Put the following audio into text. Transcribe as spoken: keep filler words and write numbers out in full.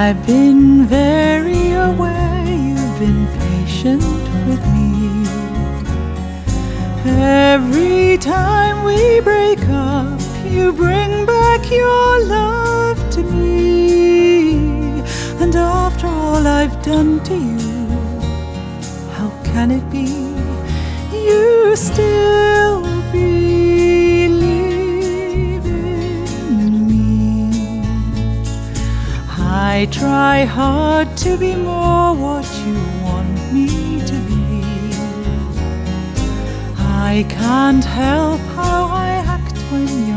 I've been very aware you've been patient with me. Every time we break up, you bring back your love to me. And after all I've done to you, how can it be you still believe in me? I try hard to be more what you want me to be. I can't help how I act when